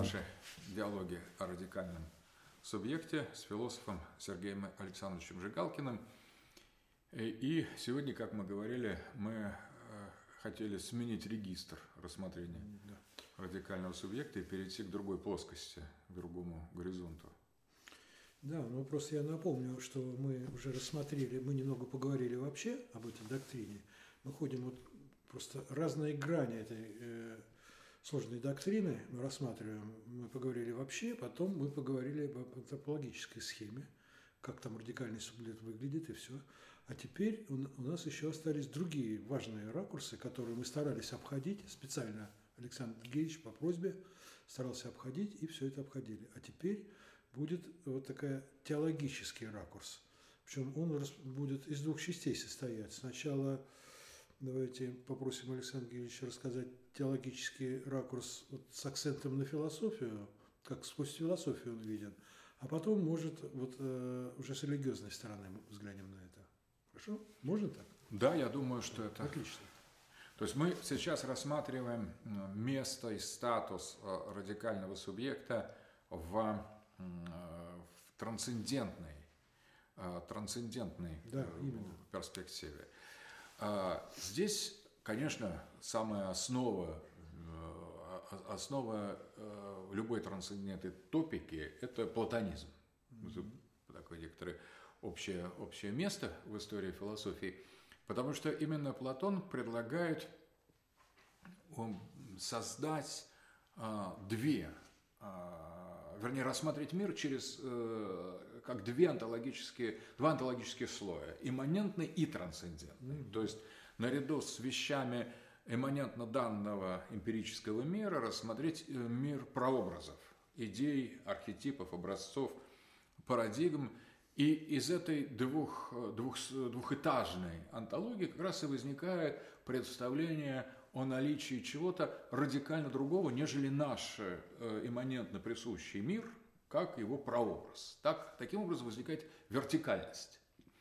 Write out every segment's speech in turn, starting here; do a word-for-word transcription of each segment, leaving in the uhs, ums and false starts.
наши диалоги о радикальном субъекте с философом Сергеем Александровичем Жигалкиным. И сегодня, как мы говорили, мы хотели сменить регистр рассмотрения да. радикального субъекта и перейти к другой плоскости, к другому горизонту. Да, ну просто я напомню, что мы уже рассмотрели, мы немного поговорили вообще об этой доктрине. Мы ходим вот просто разные грани этой э, сложной доктрины, мы рассматриваем. Мы поговорили вообще, потом мы поговорили об антропологической схеме, как там радикальный субъект выглядит и все. А теперь у, у нас еще остались другие важные ракурсы, которые мы старались обходить. Специально Александр Геевич по просьбе старался обходить, и все это обходили. А теперь будет вот такой теологический ракурс. Причем он будет из двух частей состоять. Сначала давайте попросим Александра Геевича рассказать теологический ракурс вот с акцентом на философию, как сквозь философию он виден. А потом, может, вот э, уже с религиозной стороны взглянем на это. Хорошо? Можно так? Да, я думаю, что это... Отлично. То есть мы сейчас рассматриваем место и статус радикального субъекта в, в трансцендентной, трансцендентной да, перспективе. Здесь, конечно, самая основа, основа любой трансцендентной топики – это платонизм. Mm-hmm. Такое некоторое общее, общее место в истории философии, потому что именно Платон предлагает создать две, вернее, рассмотреть мир через, как две онтологические, два онтологических слоя – имманентный и трансцендентный. Mm-hmm. То есть наряду с вещами имманентно данного эмпирического мира рассмотреть мир прообразов, идей, архетипов, образцов, парадигм. И из этой двух, двух, двухэтажной онтологии как раз и возникает представление о наличии чего-то радикально другого, нежели наш имманентно присущий мир, как его прообраз. Так, таким образом возникает вертикальность.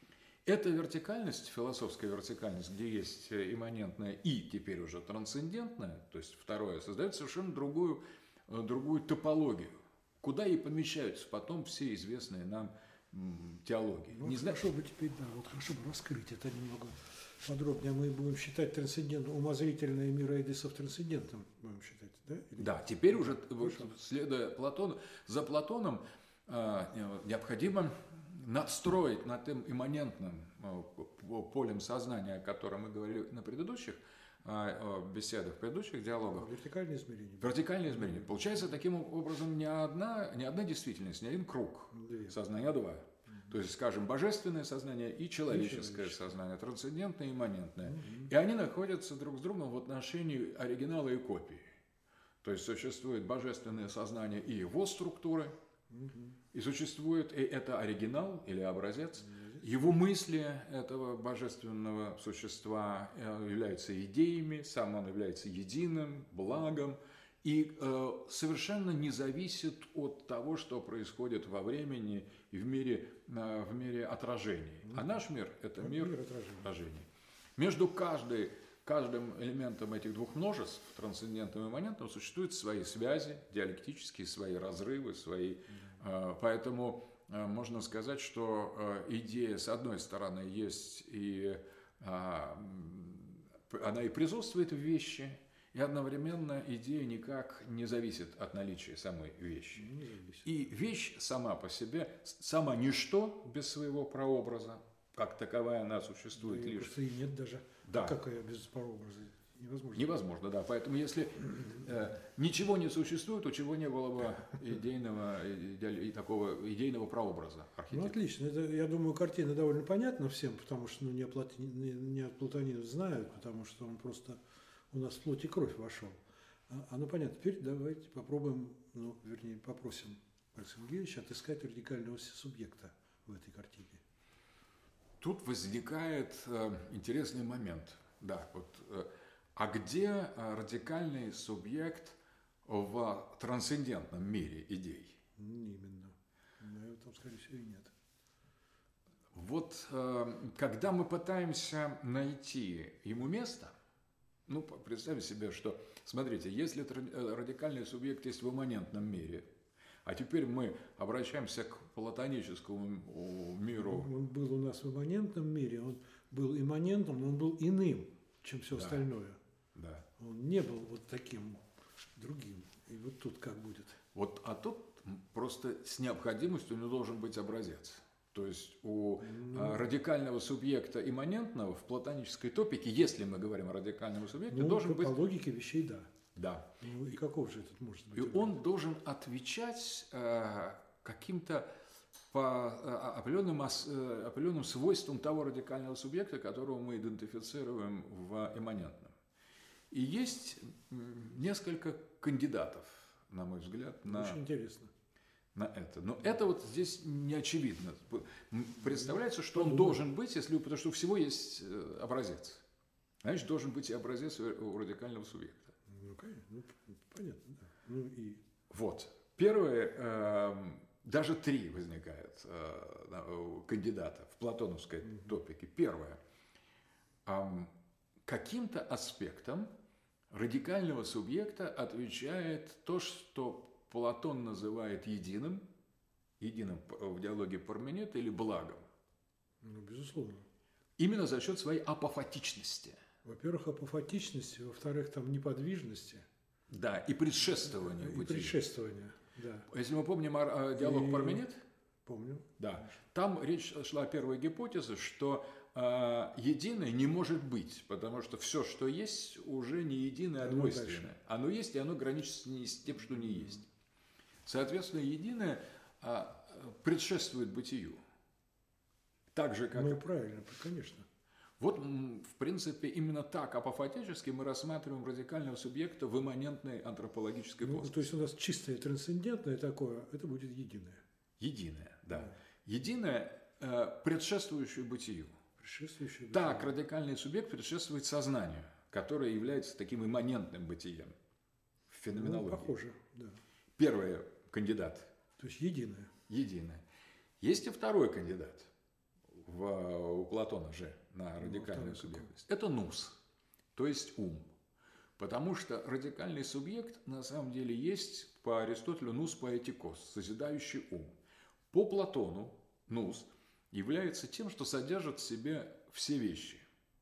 Эта вертикальность, философская вертикальность, где есть имманентная и теперь уже трансцендентная, то есть второе, создает совершенно другую, другую топологию, куда и помещаются потом все известные нам теологии. Ну, Не хорошо знаю... бы теперь, да, вот хорошо бы раскрыть это немного подробнее. Мы будем считать трансцендентным, умозрительное мира Эдисов трансцендентным, будем считать, да? Или... Да, теперь уже, вот, следуя Платону, за Платоном э, необходимо надстроить над тем имманентным э, полем сознания, о котором мы говорили на предыдущих э, беседах, в предыдущих диалогах. Вертикальное измерение. Вертикальное измерение. Получается таким образом не одна, не одна действительность, не один круг Две. Сознания, а два. То есть, скажем, божественное сознание и человеческое и сознание, трансцендентное и имманентное. Угу. И они находятся друг с другом в отношении оригинала и копии. То есть существует божественное сознание и его структуры, угу. и существует и это оригинал или образец. Его мысли этого божественного существа являются идеями, сам он является единым, благом. И э, совершенно не зависит от того, что происходит во времени и в мире, э, в мире отражений. А наш мир – это мир, мир отражений. отражений. Между каждой, каждым элементом этих двух множеств, трансцендентным и имманентным, существуют свои связи диалектические, свои разрывы, свои. Э, поэтому э, можно сказать, что э, идея, с одной стороны, есть и э, она и присутствует в вещи. И одновременно идея никак не зависит от наличия самой вещи. И вещь сама по себе, сама ничто без своего прообраза, как таковая она существует да, лишь. Просто и нет даже. Да. Какая без прообраза? Невозможно. Невозможно, да. Поэтому если э, ничего не существует, у чего не было бы идейного, иде, такого идейного прообраза архетипа. Ну, отлично. Это, я думаю, картина довольно понятна всем, потому что ну, не, от Платон, не, не от Платонизма знают, потому что он просто... У нас в плоть и кровь вошел. А, а ну понятно, теперь давайте попробуем, ну, вернее, попросим Александра Геевича отыскать радикального субъекта в этой картине. Тут возникает э, интересный момент. Да, вот, э, а где э, радикальный субъект в трансцендентном мире идей? Именно. Наверное, там, скорее всего, и нет. Вот э, когда мы пытаемся найти ему место, Ну, представьте себе, что, смотрите, если радикальный субъект есть в имманентном мире, а теперь мы обращаемся к платоническому миру. Он был у нас в имманентном мире, он был имманентным, но он был иным, чем все да. остальное. Да. Он не был вот таким другим. И вот тут как будет? Вот, а тут просто с необходимостью у него должен быть образец. То есть у ну, радикального субъекта имманентного в платонической топике, если мы говорим о радикальном субъекте, ну, должен по, быть... по логике вещей, да. Да. Ну и каков же этот может быть? И он должен отвечать э, каким-то по э, определенным, э, определенным свойствам того радикального субъекта, которого мы идентифицируем в имманентном. И есть несколько кандидатов, на мой взгляд, на, Очень интересно. на это. Но это вот здесь не очевидно. Представляется, что он должен быть, если, потому что у всего есть образец. Значит, должен быть и образец у радикального субъекта. Ну, конечно, ну, понятно, да. Ну и... Вот. Первое, э, даже три возникает э, кандидата в платоновской mm-hmm. топике. Первое. Э, каким-то аспектом радикального субъекта отвечает то, что Платон называет единым, единым в диалоге Парменида или благом. Ну, безусловно. Именно за счет своей апофатичности. Во-первых, апофатичности, во-вторых, там неподвижности. Да, и предшествования. И предшествования, да. Если мы помним диалог и... Парменид, помню. Да, конечно. Там речь шла о первой гипотезе, что э, единое не может быть, потому что все, что есть, уже не единое, а двойственное. Оно есть, и оно граничит с тем, что не есть. Соответственно, единое э, предшествует бытию. Так же, как... Ну, правильно, конечно. Вот, в принципе, именно так апофатически мы рассматриваем радикального субъекта в имманентной антропологической ну, плоскости. То есть у нас чистое трансцендентное такое, это будет единое. Единое, да. да. Единое, э, предшествующее бытию. Предшествующее бытию. Так, радикальный субъект предшествует сознанию, которое является таким имманентным бытием в феноменологии. Ну, похоже, да. Первый кандидат. То есть единое. Единое. Есть и второй кандидат в, у Платона же на радикальную ну, субъектность. Какой? Это нус, то есть ум. Потому что радикальный субъект на самом деле есть по Аристотелю нус поэтикос, созидающий ум. По Платону нус является тем, что содержит в себе все вещи.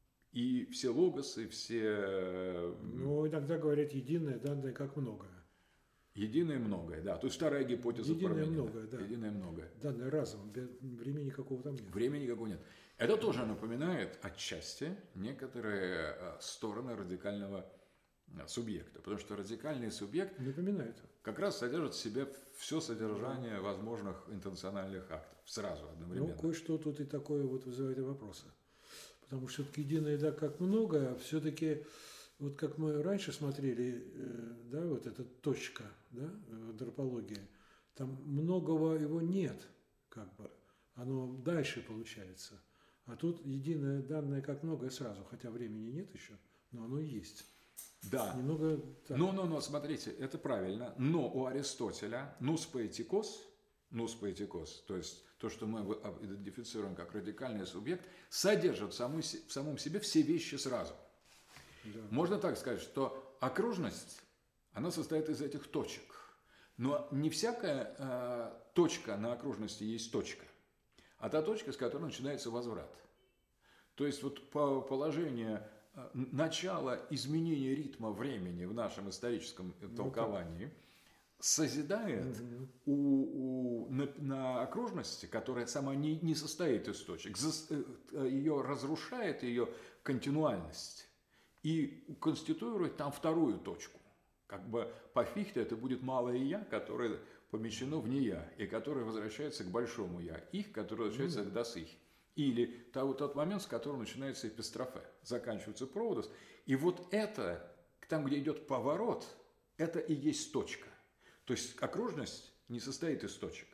И все логосы, все... Ну, иногда говорят единое, данное как многое. Единое многое, да. То есть вторая гипотеза Единое многое, да. Единое многое. Данное разом, времени никакого там нет. Времени никакого нет. Это тоже напоминает отчасти некоторые стороны радикального субъекта. Потому что радикальный субъект напоминает. Как раз содержит в себе все содержание возможных интенциональных актов. Сразу, одновременно. Ну, кое-что тут и такое вот вызывает и вопросы. Потому что все-таки единое, да, как многое, все-таки... Вот как мы раньше смотрели, да, вот эта точка, да, антропология, там многого его нет, как бы, оно дальше получается. А тут единое данное как многое сразу, хотя времени нет еще, но оно есть. Да. Немного так. Но, но, но, смотрите, это правильно, но у Аристотеля нус поэтикос, нус поэтикос, то есть то, что мы идентифицируем как радикальный субъект, содержит в самом, в самом себе все вещи сразу. Да. Можно так сказать, что окружность, она состоит из этих точек. Но не всякая э, точка на окружности есть точка, а та точка, с которой начинается возврат. То есть вот по положению э, начала изменения ритма времени в нашем историческом толковании ну, созидает угу. у, у, на, на окружности, которая сама не, не состоит из точек, за, э, ее разрушает ее континуальность. И конституирует там вторую точку. Как бы по Фихте это будет малое «я», которое помещено в «не-я», и которое возвращается к большому «я», «их», которое возвращается mm-hmm. к «дас их». Или тот, тот момент, с которого начинается эпистрофе, заканчивается проводос. И вот это, там, где идет поворот, это и есть точка. То есть окружность не состоит из точек.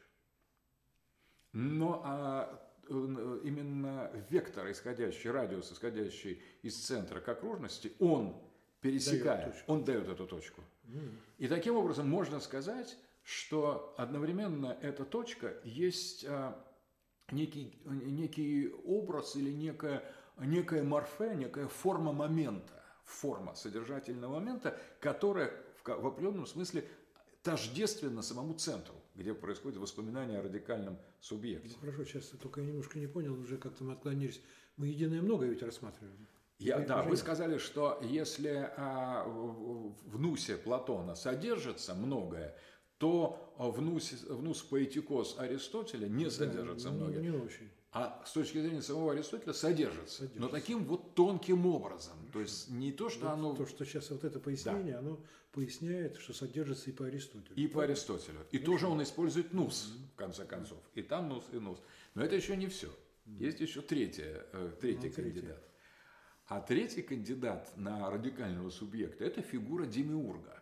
Но а, именно вектор, исходящий, радиус, исходящий из центра к окружности, он пересекает, дает он дает эту точку. Mm. И таким образом можно сказать, что одновременно эта точка есть а, некий, некий образ или некая, некая морфе, некая форма момента. форма содержательного момента, которая в, в определенном смысле тождественна самому центру, где происходит воспоминание о радикальном субъекте. Ну, хорошо, сейчас только я немножко не понял, уже как-то мы отклонились. Мы единое многое ведь рассматриваем. Я, Или да, уже вы нет? сказали, что если а, в, в нусе Платона содержится многое, то в нусе, в нус поэтикос Аристотеля не содержится Да, многое. Не, не очень. А с точки зрения самого Аристотеля содержится, Содержится. но таким вот тонким образом. То есть не то, что Вот оно... То, что сейчас вот это пояснение, оно поясняет, что содержится и по Аристотелю. И по Аристотелю. И тоже он использует нус, в конце концов. И там нус, и нус. Но это еще не все. Есть еще третье, э, третий Ну, кандидат. третий. А третий кандидат на радикального субъекта – это фигура демиурга.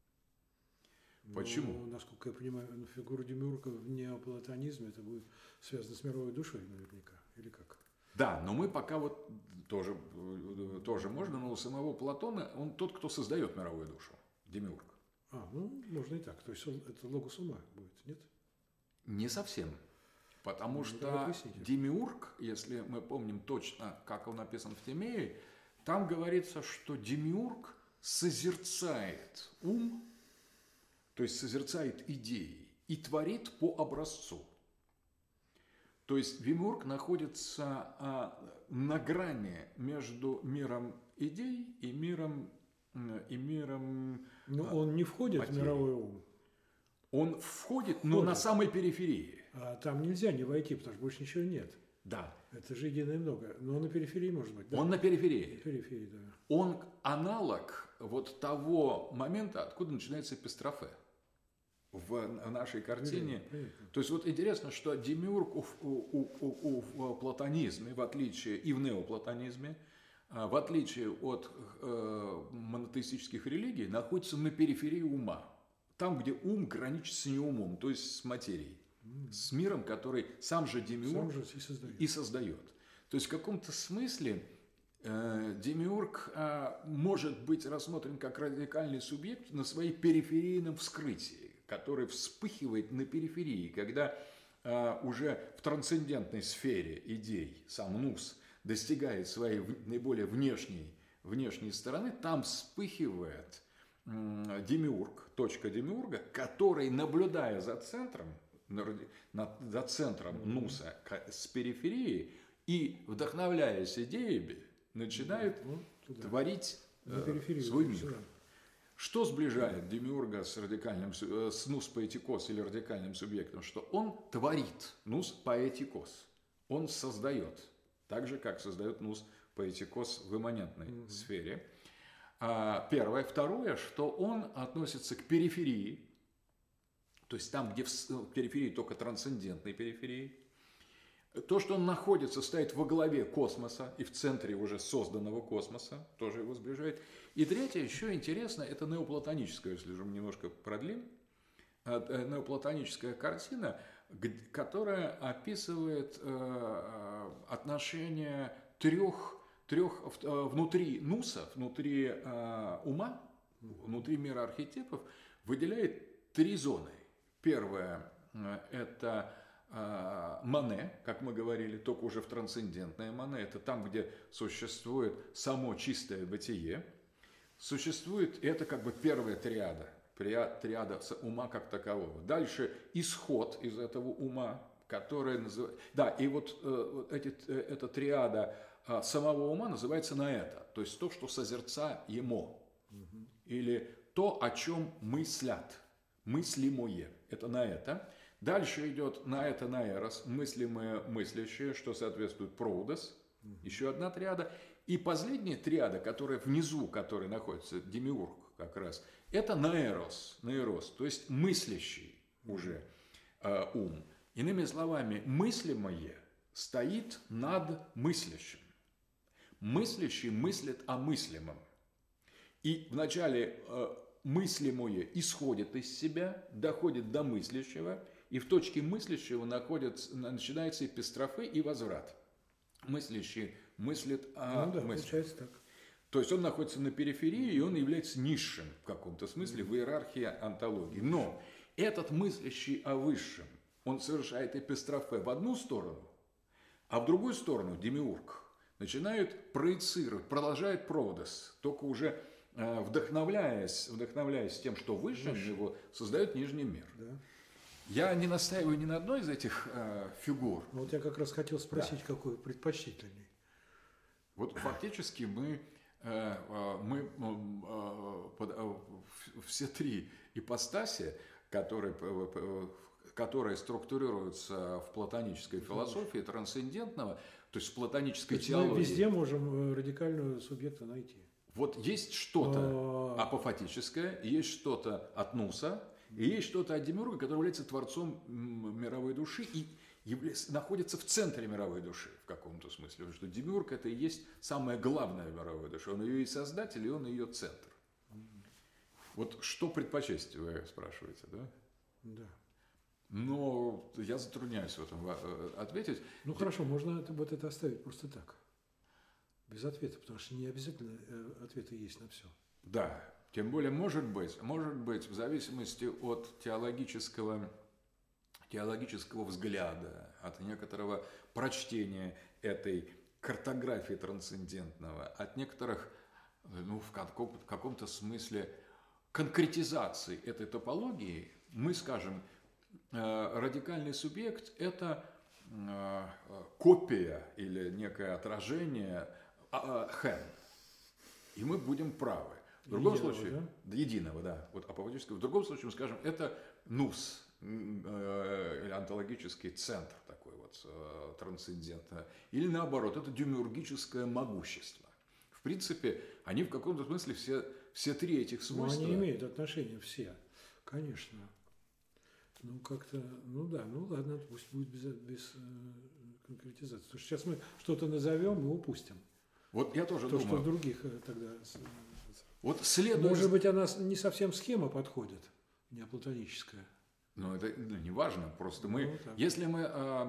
Почему? Ну, насколько я понимаю, ну, фигура демиурга в неоплатонизме это будет связано с мировой душой наверняка. Или как? Да, но мы пока вот тоже, э, тоже можно, но у самого Платона он тот, кто создает мировую душу, демиург. А, ну, можно и так. То есть он, это логос ума будет, нет? Не совсем. Потому Ну, что давай поясните. демиург, если мы помним точно, как он написан в Тимее, там говорится, что демиург созерцает ум, то есть созерцает идеи и творит по образцу. То есть демиург находится а, на грани между миром идей и миром, и миром Ну, а, он не входит материи. в мировой ум. Он входит, но Входит. на самой периферии. А там нельзя не войти, потому что больше ничего нет. Да. Это же единое много. Но на периферии может быть. Да? Он на периферии. На периферии, да. Он аналог вот того момента, откуда начинается эпистрофе в нашей картине. Понятно, понятно. То есть вот интересно, что демиург у, у, у, у, в платонизме, в отличие и в неоплатонизме, а, в отличие от э, монотеистических религий, находится на периферии ума. Там, где ум граничит с неумом, то есть с материей. С миром, который сам же демиург Сам же и создает. и создает. То есть в каком-то смысле э, демиург э, может быть рассмотрен как радикальный субъект на своей периферийном вскрытии, который вспыхивает на периферии, когда э, уже в трансцендентной сфере идей сам нус достигает своей в, наиболее внешней, внешней стороны, там вспыхивает э, демиург, точка демиурга, который, наблюдая за центром, над, за центром нуса с периферии и, вдохновляясь идеями, начинает Вот туда. творить На э, периферии свой вот мир. сюда. Что сближает демиурга с радикальным су- э, с нус поэтикос или радикальным субъектом? Что он творит нус поэтикос. Он создает, так же, как создает нус поэтикос в имманентной mm-hmm. сфере. А, первое. Второе, что он относится к периферии, то есть там, где в периферии только трансцендентной периферии. То, что он находится, стоит во главе космоса и в центре уже созданного космоса, тоже его сближает. И третье, еще интересно, это неоплатоническое, если же мы немножко продлим, неоплатоническая картина, которая описывает отношения трех, трех внутри нуса, внутри ума, внутри мира архетипов, выделяет три зоны. Первое – это э, мане, как мы говорили, только уже в трансцендентное мане. Это там, где существует само чистое бытие. Существует, это как бы первая триада, триада ума как такового. Дальше исход из этого ума, который называется… Да, и вот э, эти, э, эта триада э, самого ума называется наэта, то есть то, что созерцаемо, угу. Или то, о чем мыслят. Мыслимое – это на это. Дальше идет на это, на эрос, мыслимое, мыслящее, что соответствует проудос, mm-hmm. еще одна триада. И последняя триада, которая внизу, которая находится, демиург как раз, это наэрос, наэрос, то есть мыслящий уже э, ум. Иными словами, мыслимое стоит над мыслящим. Мыслящий мыслит о мыслимом. И вначале э, мыслимое исходит из себя, доходит до мыслящего, и в точке мыслящего находится, начинается эпистрофе и возврат. Мыслящий мыслит о ну, да, мысли. Получается так. То есть он находится на периферии, и он является низшим в каком-то смысле в иерархии онтологии. Но этот мыслящий о высшем, он совершает эпистрофе в одну сторону, а в другую сторону демиург начинают проецировать, продолжают Проводос, только уже э, вдохновляясь, вдохновляясь тем, что выше него, создают нижний мир. Да. Я не настаиваю ни на одной из этих э, фигур. Вот я как раз хотел спросить, да. какой предпочтительней. Вот фактически мы, э, мы э, э, все три ипостаси, которые, которые структурируются в платонической философии трансцендентного, то есть в платонической то есть теологии. Мы везде можем радикального субъекта найти. Вот есть что-то апофатическое, есть что-то от Нуса, и есть что-то от Демиурга, который является творцом мировой души и является, находится в центре мировой души в каком-то смысле. Потому что Демиург – это и есть самая главная мировая душа. Он ее и создатель, и он ее центр. Вот что предпочесть, вы спрашиваете, да? Да. Но я затрудняюсь в этом ответить. Ну хорошо, можно это, вот это оставить просто так, без ответа, потому что не обязательно ответы есть на все. Да, тем более может быть, может быть в зависимости от теологического, теологического взгляда, от некоторого прочтения этой картографии трансцендентного, от некоторых, ну в каком-то, в каком-то смысле конкретизации этой топологии, мы скажем, радикальный субъект – это копия или некое отражение хэн. И мы будем правы. В другом единого, случае, да? единого, да, вот апофатического. В другом случае мы скажем, это нус, онтологический центр такой вот трансцендентный. Или наоборот, это демиургическое могущество. В принципе, они в каком-то смысле все, все три этих свойства. Но они имеют отношение все, конечно. Ну, как-то, ну да, ну ладно, пусть будет без, без э, конкретизации. Потому что сейчас мы что-то назовем и упустим. Вот я тоже То, думаю. что в других тогда... Вот следует... Может быть, она не совсем схема подходит, неоплатоническая. Ну, это ну, не важно, просто мы... Ну, если мы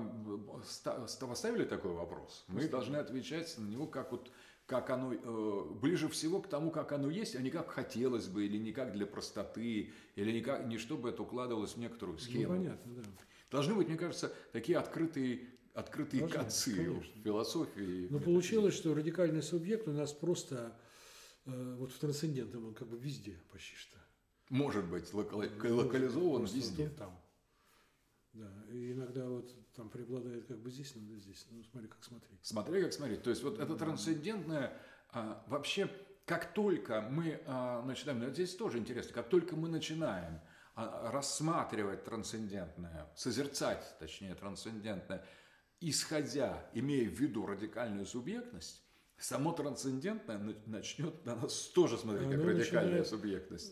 э, поставили такой вопрос, мы Поставим. должны отвечать на него как вот... как оно э, ближе всего к тому, как оно есть, а не как хотелось бы, или не как для простоты, или не, как, не чтобы это укладывалось в некоторую схему. Ну, понятно, да. Должны быть, мне кажется, такие открытые, открытые Должны, концы конечно. в философии. Но получилось, что радикальный субъект у нас просто э, вот в трансцендентном, он как бы везде почти что. Может быть, локали- локализован везде. Вот там. Да, и иногда вот там преобладает как бы здесь, иногда здесь. Ну, смотри, как смотреть. Смотри, как смотреть. То есть, вот это трансцендентное, а, вообще, как только мы а, начинаем, ну, здесь тоже интересно, как только мы начинаем а, рассматривать трансцендентное, созерцать, точнее, трансцендентное, исходя, имея в виду радикальную субъектность, само трансцендентное начнет на нас тоже смотреть, а как радикальная начинает... субъектность.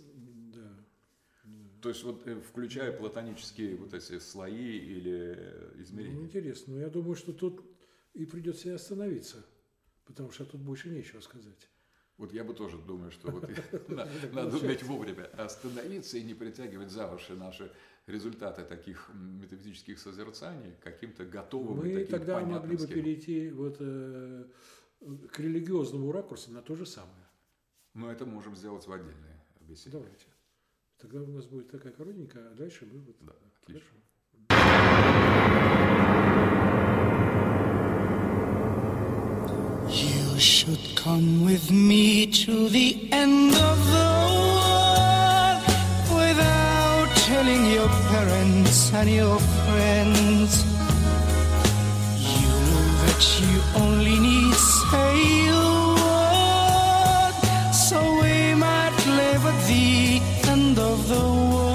То есть, вот, включая платонические вот эти слои или измерения. Ну, интересно. Но я думаю, что тут и придется и остановиться, потому что тут больше нечего сказать. Вот я бы тоже думаю, что вот надо уметь вовремя остановиться и не притягивать за уши наши результаты таких метафизических созерцаний каким-то готовым и таким понятным. Мы тогда могли бы перейти вот к религиозному ракурсу на то же самое. Но это можем сделать в отдельной беседе. Давайте. Тогда у нас будет такая коротенькая, а дальше мы вот... Да, отлично. You should come with me to the end of the world without telling your parents and your friends. You know that you only need say a word, so we might live at the end of the world.